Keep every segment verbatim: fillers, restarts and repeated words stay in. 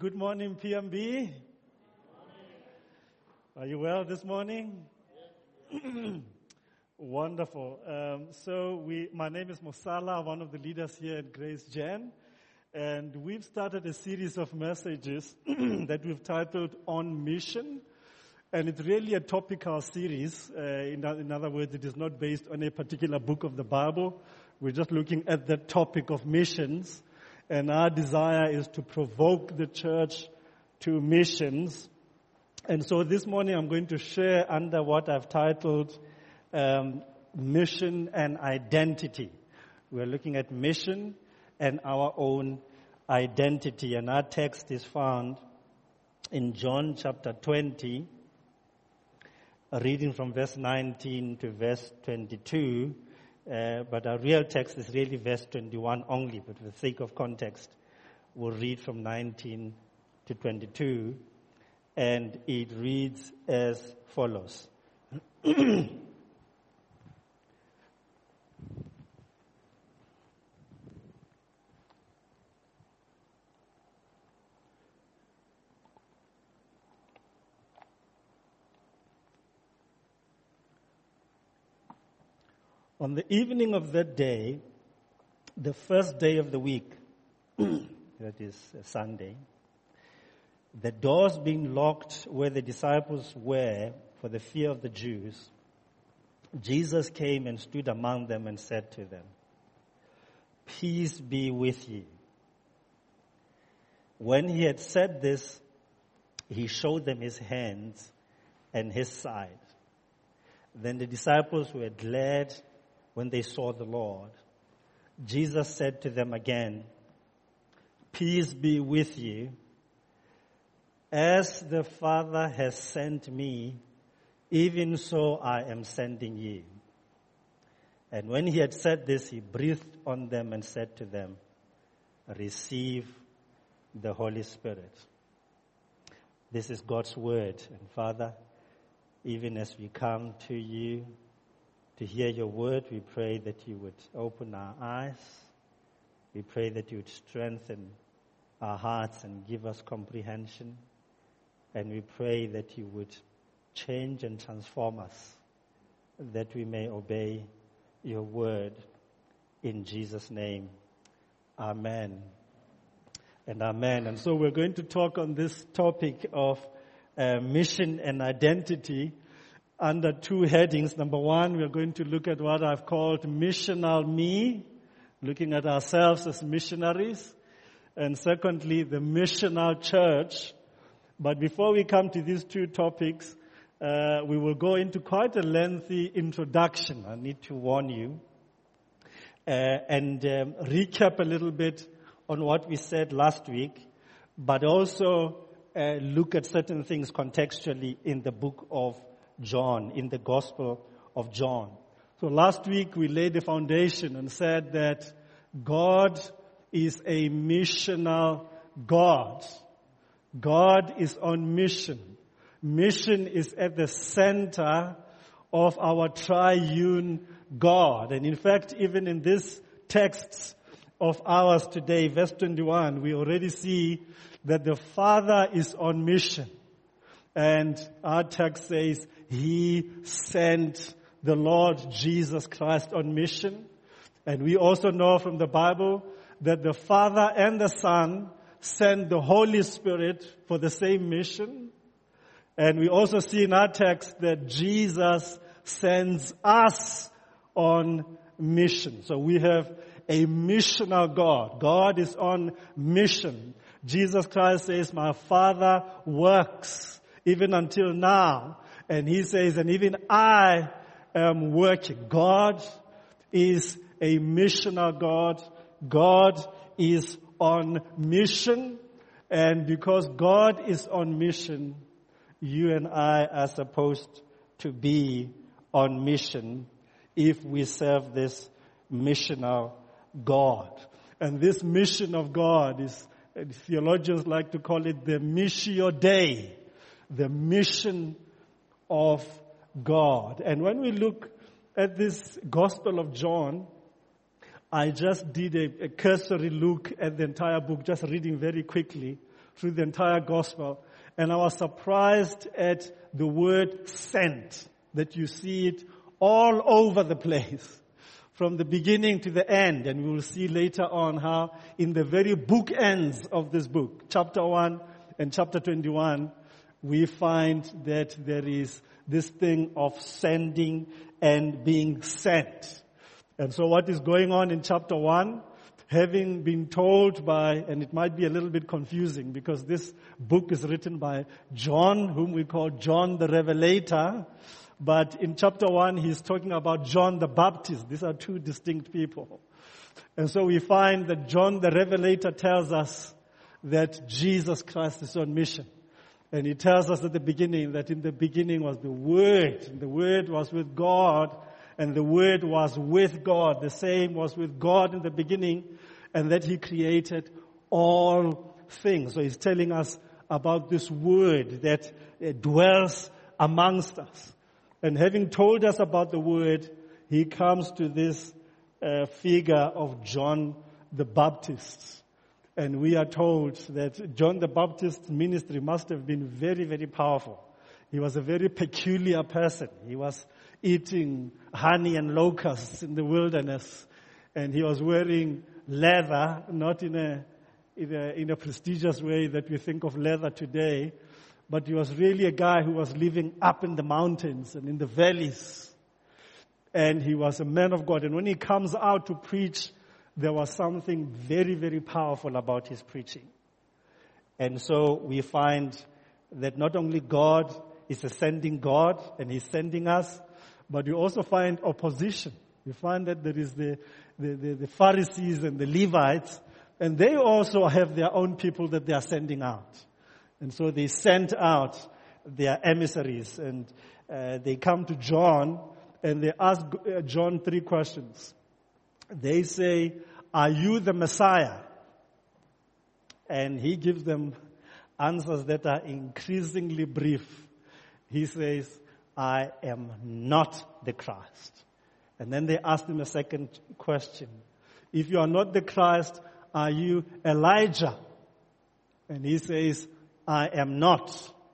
Good morning, P M B. Are you well this morning? Wonderful. Um, so we, my name is Mosala, one of the leaders here at Grace Gen, and we've started a series of messages that we've titled On Mission, and it's really a topical series. Uh, in, in other words, it is not based on a particular book of the Bible. We're just looking at the topic of missions, and our desire is to provoke the church to missions. And so this morning I'm going to share under what I've titled um, Mission and Identity. We're looking at mission and our own identity. And our text is found in John chapter twenty, reading from verse nineteen to verse twenty-two. Uh, but our real text is really verse twenty-one only. But for the sake of context, we'll read from nineteen to twenty-two. And it reads as follows. On the evening of that day, the first day of the week, that is a Sunday, the doors being locked where the disciples were for the fear of the Jews, Jesus came and stood among them and said to them, "Peace be with you." When he had said this, he showed them his hands and his side. Then the disciples were glad when they saw the Lord. Jesus said to them again, "Peace be with you. As the Father has sent me, even so I am sending you." And when he had said this, he breathed on them and said to them, "Receive the Holy Spirit." This is God's word. And Father, even as we come to you to hear your word, we pray that you would open our eyes. We pray that you would strengthen our hearts and give us comprehension. And we pray that you would change and transform us, that we may obey your word. In Jesus' name, amen. And amen. And so we're going to talk on this topic of uh, mission and identity under two headings. Number one, we're going to look at what I've called missional me, looking at ourselves as missionaries. And secondly, the missional church. But before we come to these two topics, uh, we will go into quite a lengthy introduction. I need to warn you. Uh, and um, recap a little bit on what we said last week, but also uh, look at certain things contextually in the book of John, in the Gospel of John. So last week we laid the foundation and said that God is a missional God. God is on mission. Mission is at the center of our triune God. And in fact, even in this text of ours today, verse twenty-one, we already see that the Father is on mission. And our text says, He sent the Lord Jesus Christ on mission. And we also know from the Bible that the Father and the Son send the Holy Spirit for the same mission. And we also see in our text that Jesus sends us on mission. So we have a missional God. God is on mission. Jesus Christ says, "My Father works even until now." And He says, and even I am working. God is a missional God. God is on mission, and because God is on mission, you and I are supposed to be on mission if we serve this missional God. And this mission of God is, theologians like to call it the Missio Dei, the mission of God. And when we look at this Gospel of John, I just did a, a cursory look at the entire book, just reading very quickly. through the entire gospel. And I was surprised at the word sent, that you see it all over the place, from the beginning to the end. And we will see later on how in the very bookends of this book, chapter one and chapter twenty-one, we find that there is this thing of sending and being sent. And so what is going on in chapter one, having been told by, and it might be a little bit confusing because this book is written by John, whom we call John the Revelator, but in chapter one he's talking about John the Baptist. These are two distinct people. And so we find that John the Revelator tells us that Jesus Christ is on mission. And he tells us at the beginning that in the beginning was the Word, and the Word was with God, and the Word was with God. The same was with God in the beginning, and that He created all things. So He's telling us about this Word that uh, dwells amongst us. And having told us about the Word, He comes to this uh, figure of John the Baptist. And we are told that John the Baptist's ministry must have been very, very powerful. He was a very peculiar person. He was eating honey and locusts in the wilderness. And he was wearing leather, not in a, in a, in a prestigious way that we think of leather today. But he was really a guy who was living up in the mountains and in the valleys. And he was a man of God. And when he comes out to preach, there was something very, very powerful about his preaching. And so we find that not only God is a sending God and He's sending us, but you also find opposition. You find that there is the, the, the, the Pharisees and the Levites, and they also have their own people that they are sending out. And so they sent out their emissaries, and uh, they come to John, and they ask uh, John three questions. They say, "Are you the Messiah?" And he gives them answers that are increasingly brief. He says, "I am not the Christ." And then they ask him a second question. "If you are not the Christ, are you Elijah?" And he says, "I am not."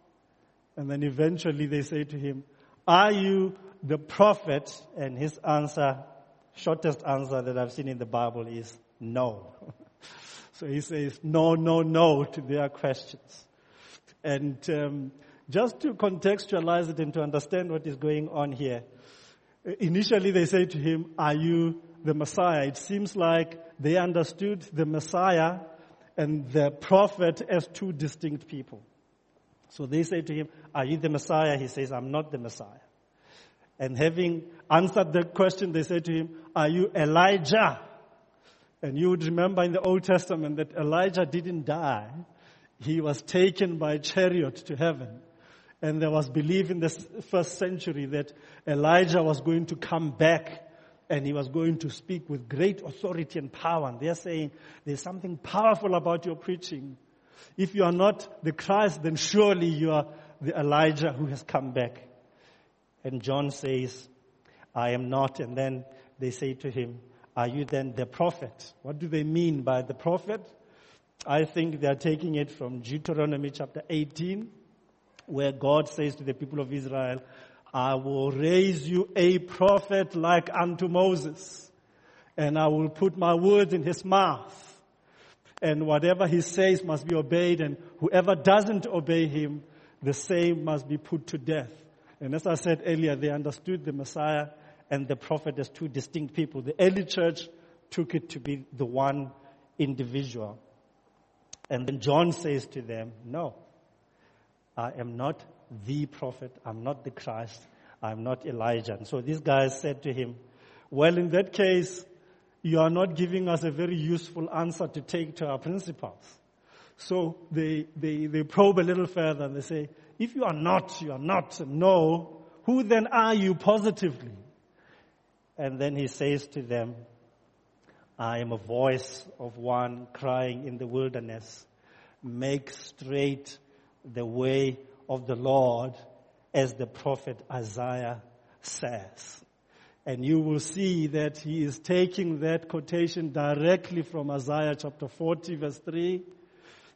And then eventually they say to him, "Are you the prophet?" And his answer, shortest answer that I've seen in the Bible, is no. So he says no, no, no to their questions. And um, just to contextualize it and to understand what is going on here, initially they say to him, "Are you the Messiah?" It seems like they understood the Messiah and the prophet as two distinct people. So they say to him, "Are you the Messiah?" He says, "I'm not the Messiah." And having answered the question, they say to him, "Are you Elijah?" And you would remember in the Old Testament that Elijah didn't die. He was taken by a chariot to heaven. And there was belief in the first century that Elijah was going to come back and he was going to speak with great authority and power. And they're saying, there's something powerful about your preaching. If you are not the Christ, then surely you are the Elijah who has come back. And John says, "I am not." And then they say to him, "Are you then the prophet?" What do they mean by the prophet? I think they are taking it from Deuteronomy chapter eighteen, where God says to the people of Israel, "I will raise you a prophet like unto Moses, and I will put my words in his mouth. And whatever he says must be obeyed, and whoever doesn't obey him, the same must be put to death." And as I said earlier, they understood the Messiah and the prophet as two distinct people. The early church took it to be the one individual. And then John says to them, "No, I am not the prophet. I'm not the Christ. I'm not Elijah." And so these guys said to him, "Well, in that case, you are not giving us a very useful answer to take to our principals." So they, they, they probe a little further and they say, "If you are not, you are not, no, who then are you positively?" And then he says to them, "I am a voice of one crying in the wilderness, make straight the way of the Lord, as the prophet Isaiah says." And you will see that he is taking that quotation directly from Isaiah chapter forty verse three.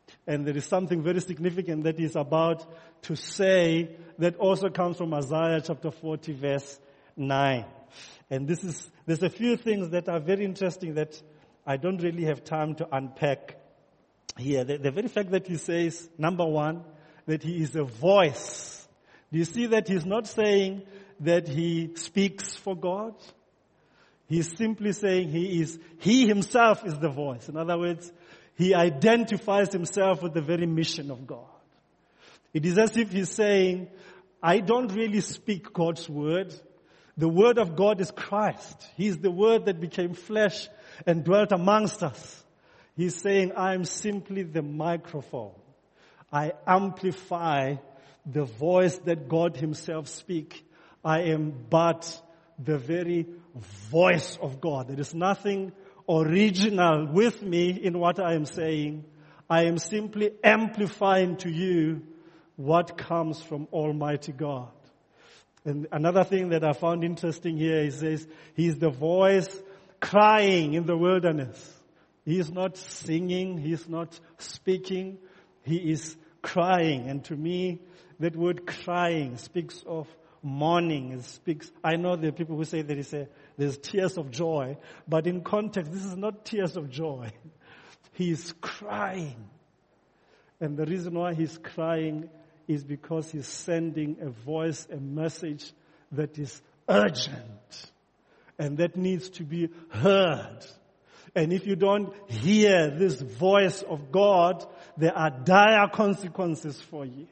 And there is something very significant that he's about to say that also comes from Isaiah chapter forty verse nine. And this is, there's a few things that are very interesting that I don't really have time to unpack here. The, the very fact that he says, number one, that he is a voice. Do you see that he's not saying that he speaks for God? He's simply saying he is, he himself is the voice. In other words, he identifies himself with the very mission of God. It is as if he's saying, I don't really speak God's word. The word of God is Christ. He's the word that became flesh and dwelt amongst us. He's saying, I'm simply the microphone. I amplify the voice that God himself speaks. I am but the very voice of God. There is nothing original with me in what I am saying. I am simply amplifying to you what comes from Almighty God. And another thing that I found interesting here is says he's the voice crying in the wilderness. He is not singing, he is not speaking, he is crying. And to me, that word crying speaks of mourning. It speaks, I know there are people who say there is a, there's tears of joy, but in context, this is not tears of joy. He is crying. And the reason why he's crying is because he's sending a voice, a message that is urgent and that needs to be heard. And if you don't hear this voice of God, there are dire consequences for you.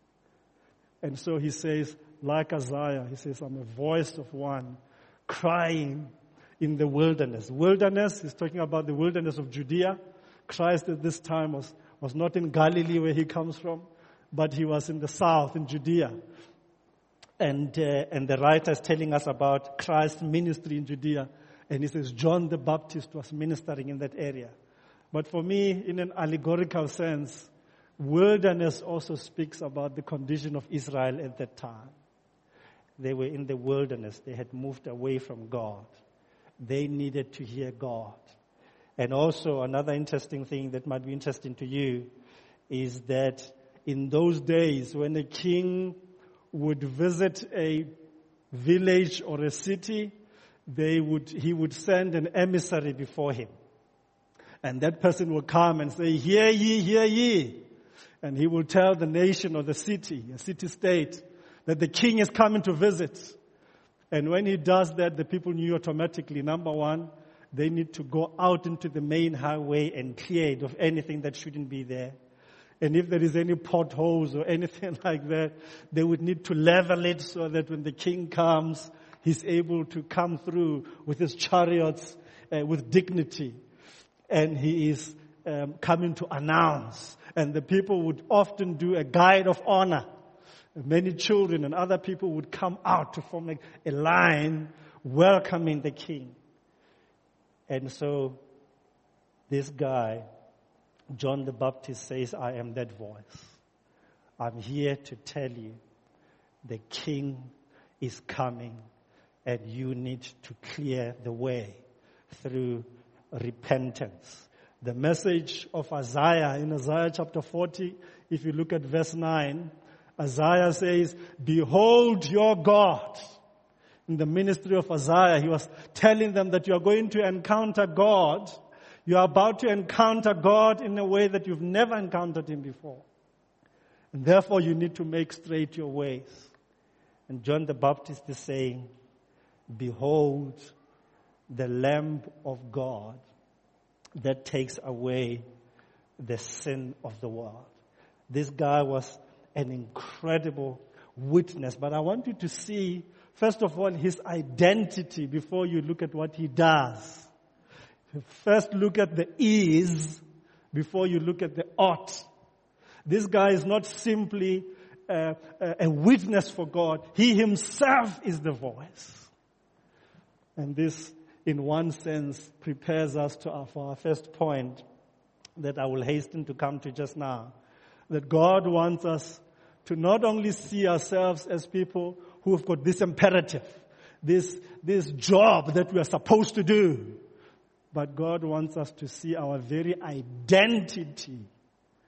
And so he says, like Isaiah, he says, I'm a voice of one crying in the wilderness. Wilderness, he's talking about the wilderness of Judea. Christ at this time was, was not in Galilee where he comes from, but he was in the south, in Judea. And, uh, and the writer is telling us about Christ's ministry in Judea. And he says John the Baptist was ministering in that area. But for me, in an allegorical sense, wilderness also speaks about the condition of Israel at that time. They were in the wilderness. They had moved away from God. They needed to hear God. And also another interesting thing that might be interesting to you is that in those days when a king would visit a village or a city, they would, he would send an emissary before him. And that person will come and say, hear ye, hear ye. And he will tell the nation or the city, a city-state, that the king is coming to visit. And when he does that, the people knew automatically, number one, they need to go out into the main highway and clear it of anything that shouldn't be there. And if there is any potholes or anything like that, they would need to level it so that when the king comes, he's able to come through with his chariots uh, with dignity. And he is um, coming to announce. And the people would often do a guide of honor. Many children and other people would come out to form a, a line welcoming the king. And so this guy, John the Baptist, says, I am that voice. I'm here to tell you the king is coming and you need to clear the way through repentance. The message of Isaiah in Isaiah chapter forty, if you look at verse nine, Isaiah says, behold your God. In the ministry of Isaiah, he was telling them that you are going to encounter God. You are about to encounter God in a way that you've never encountered him before. And therefore you need to make straight your ways. And John the Baptist is saying, behold the Lamb of God that takes away the sin of the world. This guy was an incredible witness. But I want you to see, first of all, his identity before you look at what he does. First look at the is before you look at the ought. This guy is not simply a, a witness for God. He himself is the voice. And this, in one sense, prepares us to our, for our first point that I will hasten to come to just now. That God wants us to not only see ourselves as people who have got this imperative, this, this job that we are supposed to do, but God wants us to see our very identity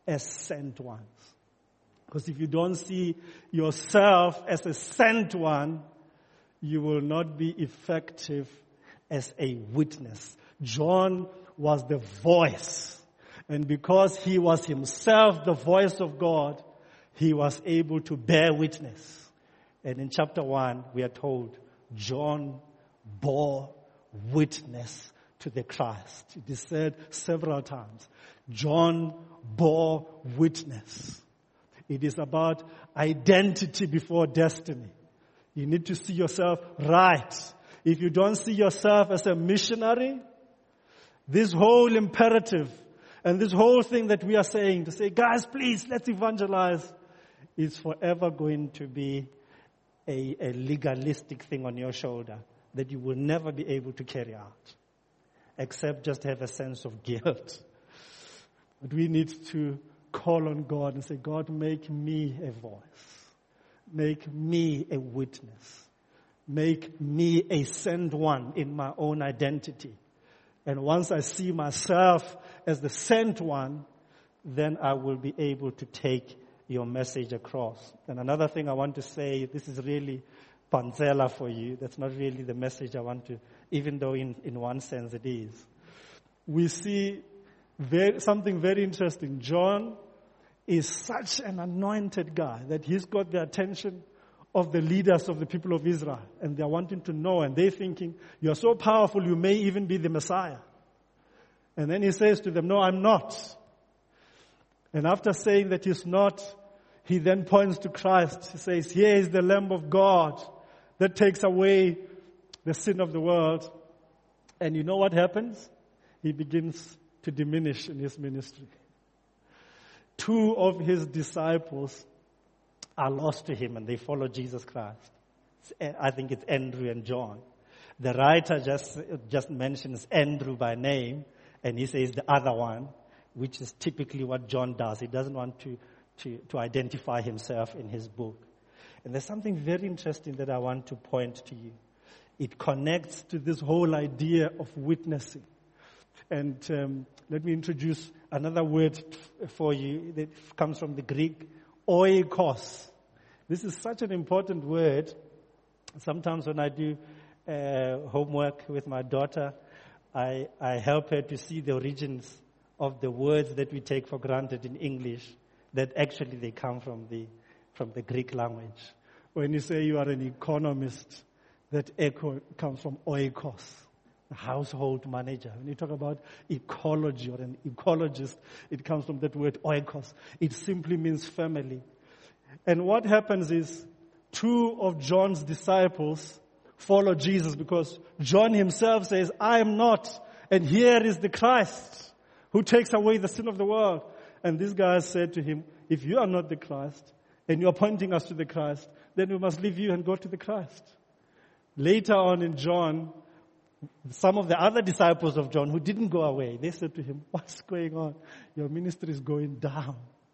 as sent ones. Because if you don't see yourself as a sent one, you will not be effective as a witness. John was the voice. And because he was himself the voice of God, he was able to bear witness. And in chapter one, we are told, John bore witness to the Christ. It is said several times. John bore witness. It is about identity before destiny. You need to see yourself right. If you don't see yourself as a missionary, this whole imperative and this whole thing that we are saying to say, guys, please, let's evangelize, is forever going to be a, a legalistic thing on your shoulder that you will never be able to carry out, except just have a sense of guilt. But we need to call on God and say, God, make me a voice. Make me a witness. Make me a sent one in my own identity. And once I see myself as the sent one, then I will be able to take your message across. And another thing I want to say, this is really panzela for you. That's not really the message I want to, even though in, in one sense it is. We see very, something very interesting. John is such an anointed guy that he's got the attention of the leaders of the people of Israel. And they're wanting to know, and they're thinking, you're so powerful, you may even be the Messiah. And then he says to them, no, I'm not. And after saying that he's not, he then points to Christ. He says, here is the Lamb of God that takes away the sin of the world. And you know what happens? He begins to diminish in his ministry. Two of his disciples are lost to him and they follow Jesus Christ. I think it's Andrew and John. The writer just, just mentions Andrew by name and he says the other one, which is typically what John does. He doesn't want to, to, to identify himself in his book. And there's something very interesting that I want to point to you. It connects to this whole idea of witnessing. And um, let me introduce another word for you that comes from the Greek, oikos. This is such an important word. Sometimes when I do uh, homework with my daughter, I, I help her to see the origins of the words that we take for granted in English, that actually they come from the from the Greek language. When you say you are an economist, that echo comes from oikos, a household manager. When you talk about ecology or an ecologist, it comes from that word oikos. It simply means family. And what happens is two of John's disciples follow Jesus because John himself says, I am not, and here is the Christ who takes away the sin of the world. And these guys said to him, if you are not the Christ, and you are pointing us to the Christ, then we must leave you and go to the Christ. Later on in John, some of the other disciples of John who didn't go away, they said to him, what's going on? Your ministry is going down.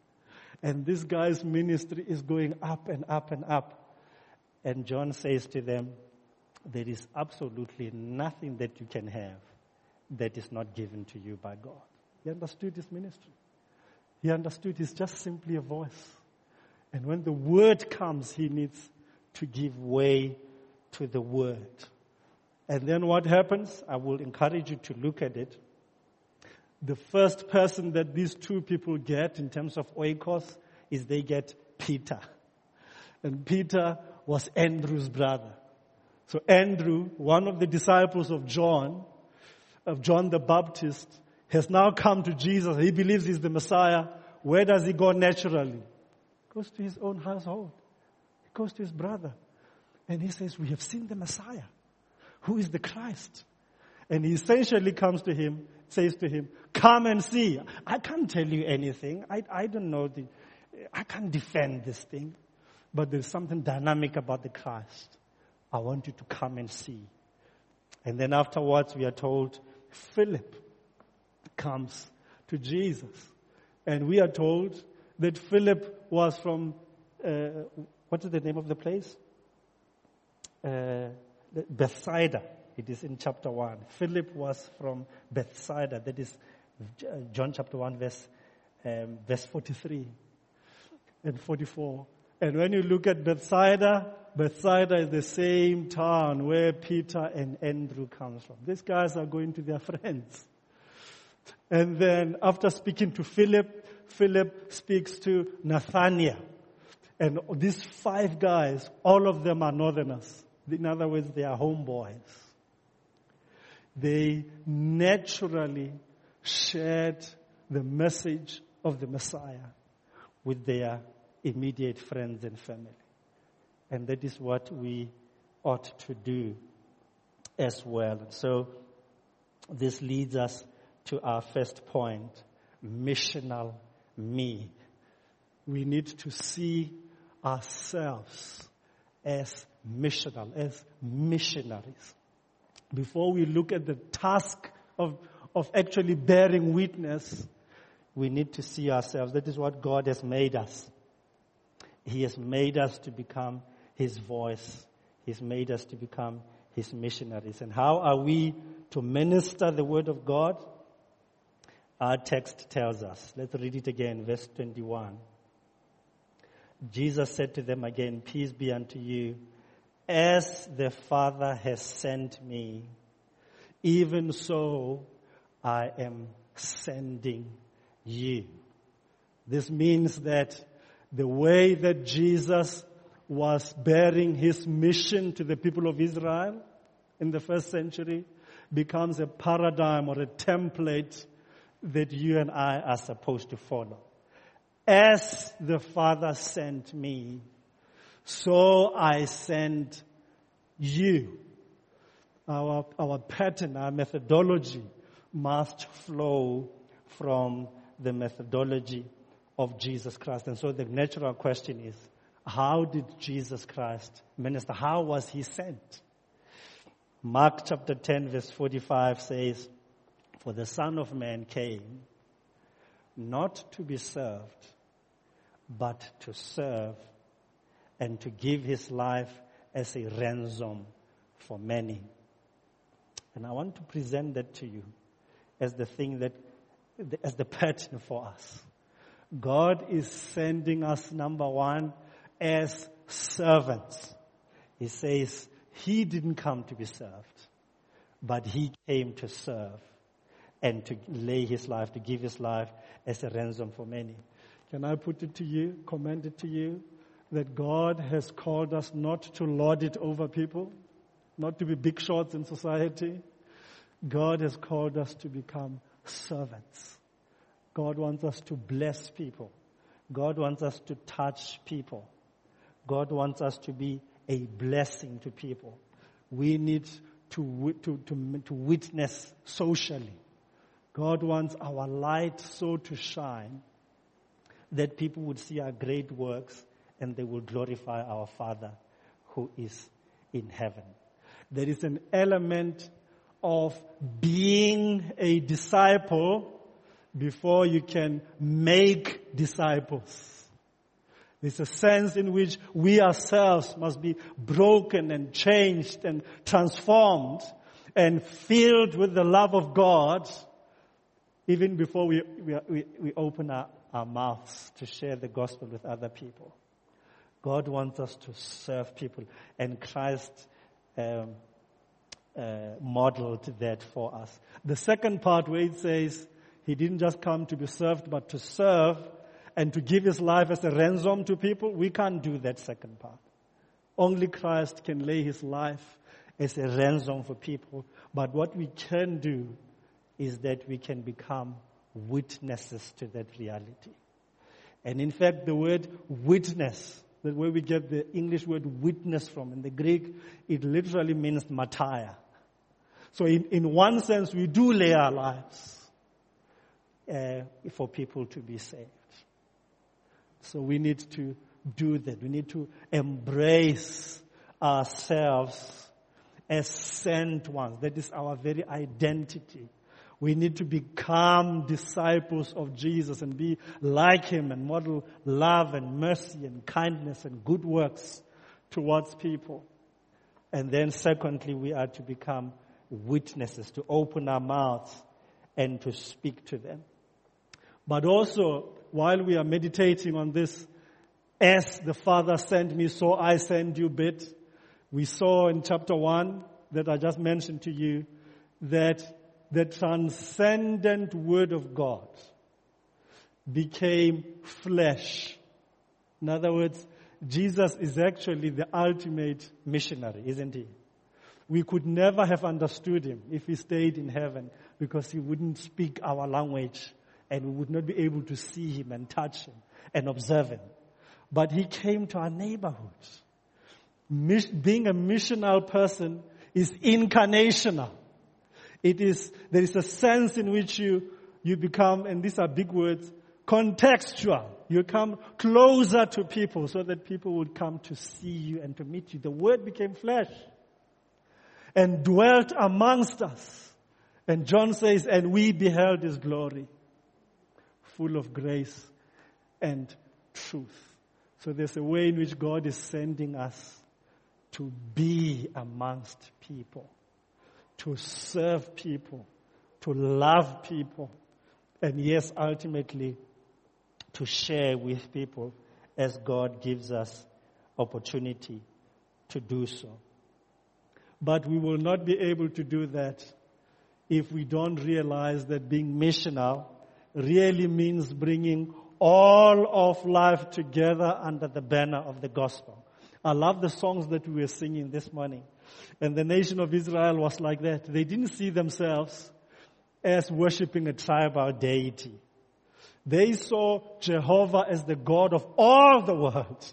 And this guy's ministry is going up and up and up. And John says to them, there is absolutely nothing that you can have that is not given to you by God. He understood his ministry. He understood it's just simply a voice. And when the word comes, he needs to give way to the word. And then what happens? I will encourage you to look at it. The first person that these two people get in terms of oikos is they get Peter. And Peter was Andrew's brother. So Andrew, one of the disciples of John, of John the Baptist, has now come to Jesus. He believes he's the Messiah. Where does he go naturally? He goes to his own household. He goes to his brother. And he says, we have seen the Messiah. Who is the Christ? And he essentially comes to him, says to him, come and see. I can't tell you anything. I, I don't know. The, I can't defend this thing. But there's something dynamic about the Christ. I want you to come and see. And then afterwards we are told Philip comes to Jesus. And we are told that Philip was from, uh, what is the name of the place? Uh, Bethsaida. It is in chapter one. Philip was from Bethsaida. That is John chapter one verse um, verse forty-three and forty-four. And when you look at Bethsaida, Bethsaida is the same town where Peter and Andrew comes from. These guys are going to their friends. And then after speaking to Philip, Philip speaks to Nathanael. And these five guys, all of them are northerners. In other words, they are homeboys. They naturally shared the message of the Messiah with their immediate friends and family. And that is what we ought to do as well. So this leads us to our first point, missional me. We need to see ourselves as missional, as missionaries. Before we look at the task of, of actually bearing witness, we need to see ourselves. That is what God has made us. He has made us to become His voice. He's made us to become His missionaries. And how are we to minister the word of God? Our text tells us. Let's read it again, verse twenty-one. Jesus said to them again, peace be unto you. As the Father has sent me, even so I am sending you. This means that the way that Jesus was bearing His mission to the people of Israel in the first century becomes a paradigm or a template that you and I are supposed to follow. As the Father sent me, so I send you. Our, our pattern, our methodology must flow from the methodology of Jesus Christ. And so the natural question is, how did Jesus Christ minister? How was He sent? Mark chapter ten verse forty-five says, for the Son of Man came not to be served, but to serve and to give His life as a ransom for many. And I want to present that to you as the thing that, as the pattern for us. God is sending us, number one, as servants. He says He didn't come to be served, but He came to serve and to lay His life, to give His life as a ransom for many. Can I put it to you, commend it to you, that God has called us not to lord it over people, not to be big shots in society. God has called us to become servants. God wants us to bless people. God wants us to touch people. God wants us to be a blessing to people. We need to, to, to, to witness socially. God wants our light so to shine that people would see our great works and they will glorify our Father who is in heaven. There is an element of being a disciple before you can make disciples. There's a sense in which we ourselves must be broken and changed and transformed and filled with the love of God even before we, we, we, we open our, our mouths to share the gospel with other people. God wants us to serve people, and Christ um, uh, modeled that for us. The second part where it says He didn't just come to be served, but to serve and to give His life as a ransom to people, we can't do that second part. Only Christ can lay His life as a ransom for people. But what we can do is that we can become witnesses to that reality. And in fact, the word witness, that's where we get the English word witness from. In the Greek, it literally means martyr. So in, in one sense, we do lay our lives uh, for people to be saved. So we need to do that. We need to embrace ourselves as sent ones. That is our very identity. We need to become disciples of Jesus and be like Him and model love and mercy and kindness and good works towards people. And then secondly, we are to become witnesses, to open our mouths and to speak to them. But also, while we are meditating on this, as the Father sent me, so I send you bit, we saw in chapter one that I just mentioned to you that the transcendent Word of God became flesh. In other words, Jesus is actually the ultimate missionary, isn't he? We could never have understood him if he stayed in heaven, because he wouldn't speak our language and we would not be able to see him and touch him and observe him. But he came to our neighborhood. Mis- being a missional person is incarnational. It is, there is a sense in which you, you become, and these are big words, contextual. You come closer to people so that people would come to see you and to meet you. The Word became flesh and dwelt amongst us. And John says, and we beheld his glory, full of grace and truth. So there's a way in which God is sending us to be amongst people, to serve people, to love people, and yes, ultimately, to share with people as God gives us opportunity to do so. But we will not be able to do that if we don't realize that being missional really means bringing all of life together under the banner of the gospel. I love the songs that we were singing this morning. And the nation of Israel was like that. They didn't see themselves as worshiping a tribal deity. They saw Jehovah as the God of all the world.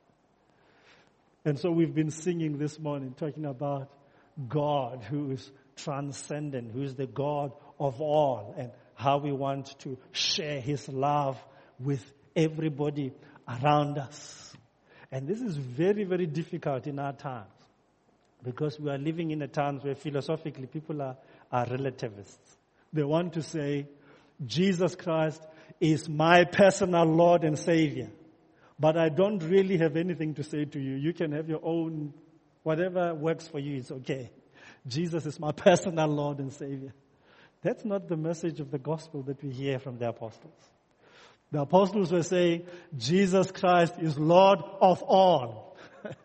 And so we've been singing this morning, talking about God who is transcendent, who is the God of all, and how we want to share his love with everybody around us. And this is very, very difficult in our times, because we are living in a times where philosophically people are, are relativists. They want to say, Jesus Christ is my personal Lord and Savior. But I don't really have anything to say to you. You can have your own, whatever works for you, it's okay. Jesus is my personal Lord and Savior. That's not the message of the gospel that we hear from the apostles. The apostles were saying, Jesus Christ is Lord of all.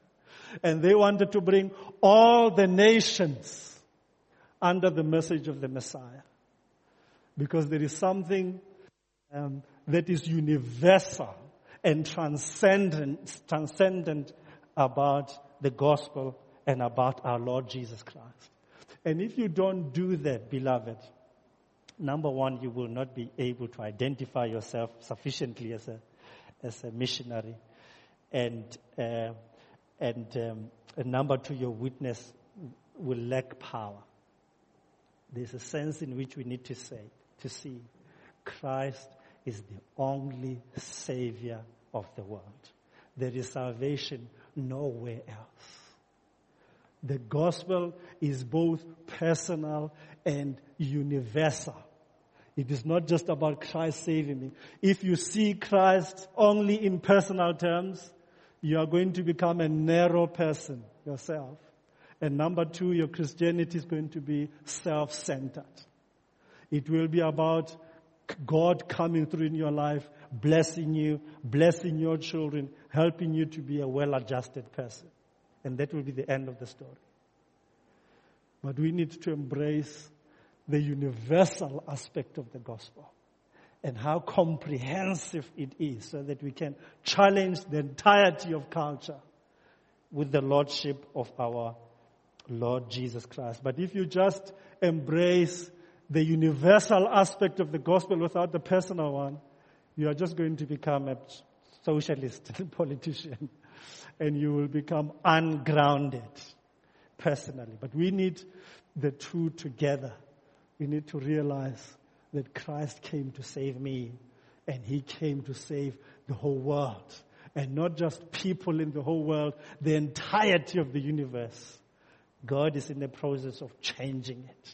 And they wanted to bring all the nations under the message of the Messiah. Because there is something um, that is universal and transcendent, transcendent about the gospel and about our Lord Jesus Christ. And if you don't do that, beloved, number one, you will not be able to identify yourself sufficiently as a as a missionary, and uh, and um, and number two, your witness will lack power. There's a sense in which we need to say, to see, Christ is the only Savior of the world. There is salvation nowhere else. The gospel is both personal and universal. It is not just about Christ saving me. If you see Christ only in personal terms, you are going to become a narrow person yourself. And number two, your Christianity is going to be self-centered. It will be about God coming through in your life, blessing you, blessing your children, helping you to be a well-adjusted person. And that will be the end of the story. But we need to embrace the universal aspect of the gospel and how comprehensive it is, so that we can challenge the entirety of culture with the lordship of our Lord Jesus Christ. But if you just embrace the universal aspect of the gospel without the personal one, you are just going to become a socialist politician, and you will become ungrounded personally. But we need the two together. We need to realize that Christ came to save me, and he came to save the whole world. And not just people in the whole world, the entirety of the universe. God is in the process of changing it.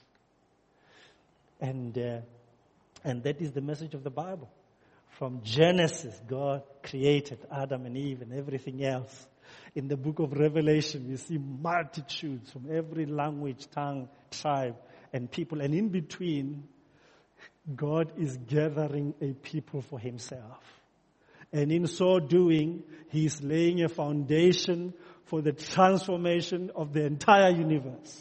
And, uh, and that is the message of the Bible. From Genesis, God created Adam and Eve and everything else. In the book of Revelation, you see multitudes from every language, tongue, tribe, and people. And in between, God is gathering a people for himself. And in so doing, he is laying a foundation for the transformation of the entire universe,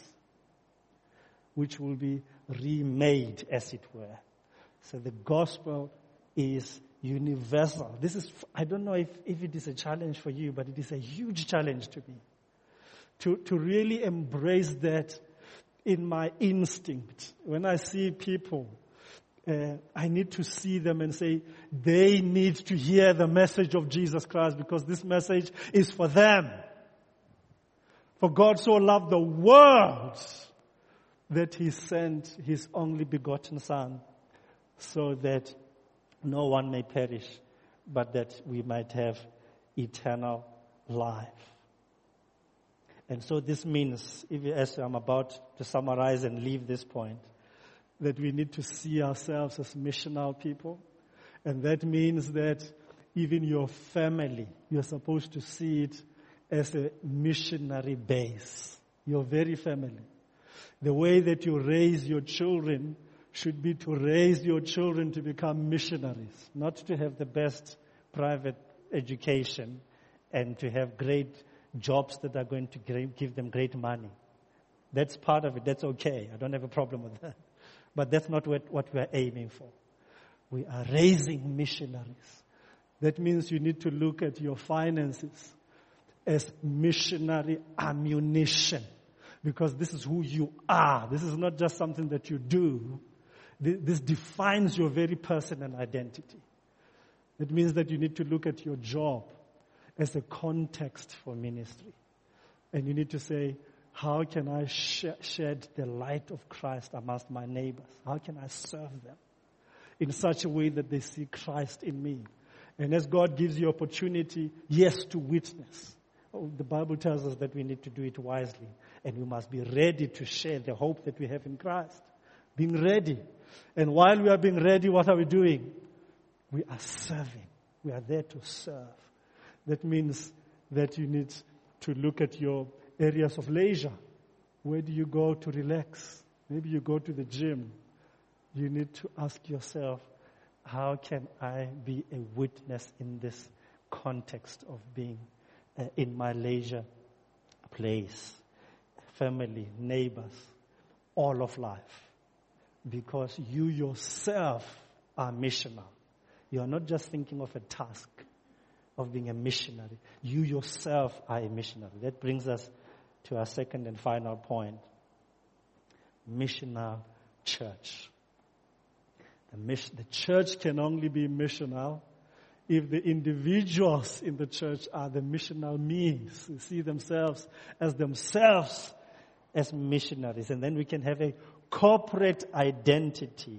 which will be remade, as it were. So the gospel is universal. This is, I don't know if, if it is a challenge for you, but it is a huge challenge to me. To, to really embrace that in my instinct. When I see people, uh, I need to see them and say, they need to hear the message of Jesus Christ, because this message is for them. For God so loved the world that he sent his only begotten Son, so that no one may perish, but that we might have eternal life. And so this means, if as I'm about to summarize and leave this point, that we need to see ourselves as missional people. And that means that even your family, you're supposed to see it as a missionary base. Your very family. The way that you raise your children should be to raise your children to become missionaries, not to have the best private education and to have great jobs that are going to give them great money. That's part of it. That's okay. I don't have a problem with that. But that's not what, what we're aiming for. We are raising missionaries. That means you need to look at your finances as missionary ammunition, because this is who you are. This is not just something that you do. This defines your very person and identity. It means that you need to look at your job as a context for ministry. And you need to say, how can I sh- shed the light of Christ amongst my neighbors? How can I serve them in such a way that they see Christ in me? And as God gives you opportunity, yes, to witness. Oh, the Bible tells us that we need to do it wisely. And we must be ready to share the hope that we have in Christ. Being ready. And while we are being ready, what are we doing? We are serving. We are there to serve. That means that you need to look at your areas of leisure. Where do you go to relax? Maybe you go to the gym. You need to ask yourself, how can I be a witness in this context of being uh, in my leisure place? Family, neighbors, all of life. Because you yourself are missional. You are not just thinking of a task of being a missionary. You yourself are a missionary. That brings us to our second and final point. Missional church. The, mission, the church can only be missional if the individuals in the church are the missional means, who see themselves as themselves as missionaries. And then we can have a corporate identity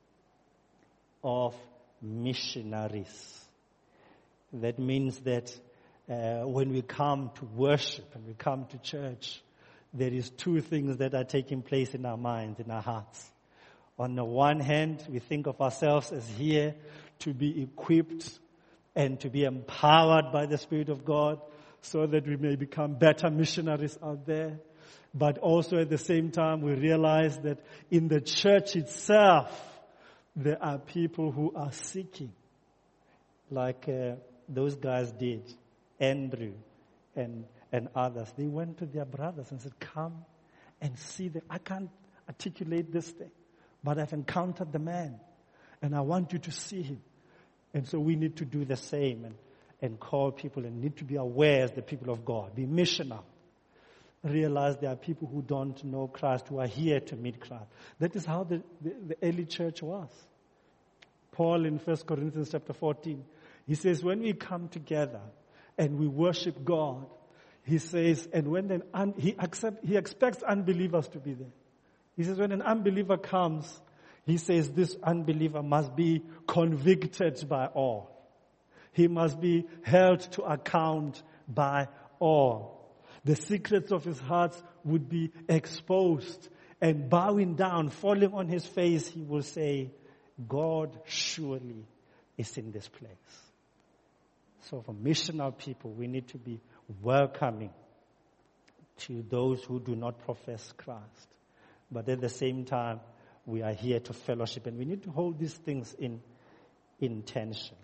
of missionaries. That means that uh, when we come to worship and we come to church, there is two things that are taking place in our minds, in our hearts. On the one hand, we think of ourselves as here to be equipped and to be empowered by the Spirit of God so that we may become better missionaries out there. But also at the same time, we realize that in the church itself, there are people who are seeking, like uh, those guys did, Andrew and and others. They went to their brothers and said, come and see them. I can't articulate this thing, but I've encountered the man, and I want you to see him. And so we need to do the same and, and call people and need to be aware as the people of God. Be missional. Realize there are people who don't know Christ, who are here to meet Christ. That is how the, the, the early church was. Paul in First Corinthians chapter fourteen, he says, when we come together and we worship God, he says, and when an un, he accept, he expects unbelievers to be there. He says, when an unbeliever comes, he says this unbeliever must be convicted by all. He must be held to account by all. The secrets of his heart would be exposed, and bowing down, falling on his face, he will say, God surely is in this place. So for missional people, we need to be welcoming to those who do not profess Christ. But at the same time, we are here to fellowship, and we need to hold these things in intention.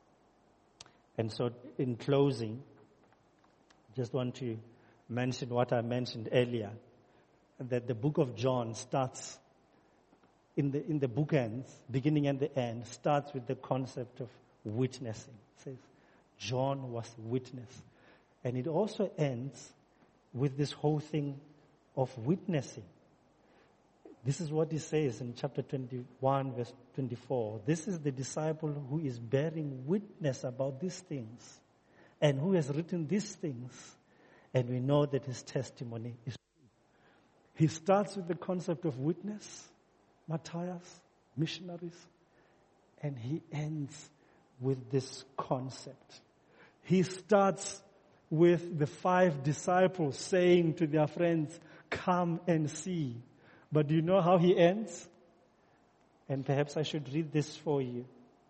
And so in closing, just want to mention what I mentioned earlier, that the book of John starts in the in the bookends, beginning and the end, starts with the concept of witnessing. It says, John was witness. And it also ends with this whole thing of witnessing. This is what he says in chapter twenty-one, verse twenty-four. This is the disciple who is bearing witness about these things and who has written these things, and we know that his testimony is true. He starts with the concept of witness, Matthias, missionaries, and he ends with this concept. He starts with the five disciples saying to their friends, come and see. But do you know how he ends? And perhaps I should read this for you.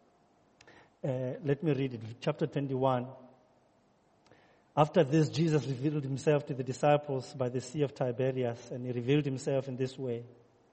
Uh, let me read it. Chapter twenty-one. After this, Jesus revealed himself to the disciples by the Sea of Tiberias, and he revealed himself in this way.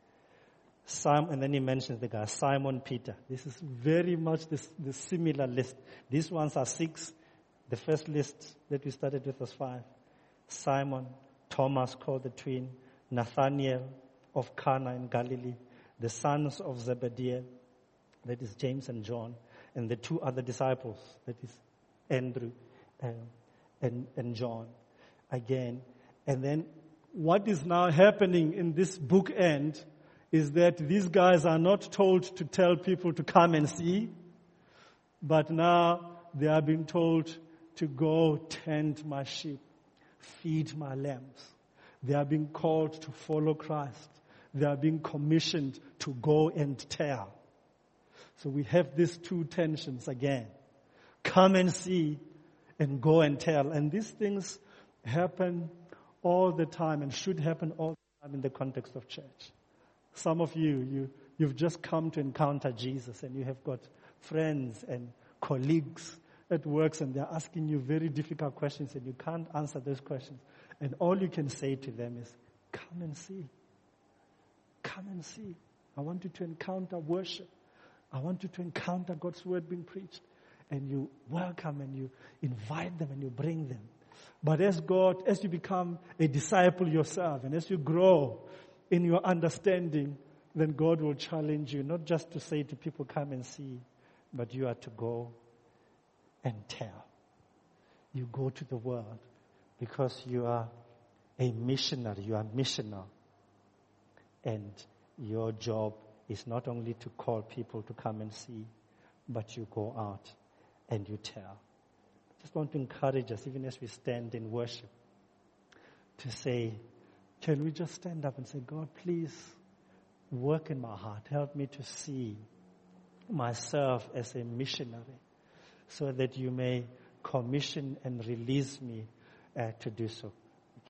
Simon, and then he mentions the guy, Simon Peter. This is very much this, the similar list. These ones are six. The first list that we started with was five. Simon, Thomas called the twin, Nathanael of Cana in Galilee, the sons of Zebedee, that is James and John, and the two other disciples, that is Andrew um, and, and John, again. And then what is now happening in this bookend is that these guys are not told to tell people to come and see, but now they are being told to go tend my sheep, feed my lambs. They are being called to follow Christ. They are being commissioned to go and tell. So we have these two tensions again. Come and see and go and tell. And these things happen all the time and should happen all the time in the context of church. Some of you, you, you've just come to encounter Jesus, and you have got friends and colleagues at work, and they're asking you very difficult questions, and you can't answer those questions. And all you can say to them is, come and see. Come and see. I want you to encounter worship. I want you to encounter God's word being preached. And you welcome and you invite them and you bring them. But as God, as you become a disciple yourself, and as you grow in your understanding, then God will challenge you, not just to say to people, come and see, but you are to go and tell. You go to the world because you are a missionary, you are missional. And your job is not only to call people to come and see, but you go out and you tell. I just want to encourage us, even as we stand in worship, to say, can we just stand up and say, God, please work in my heart. Help me to see myself as a missionary so that you may commission and release me uh, to do so.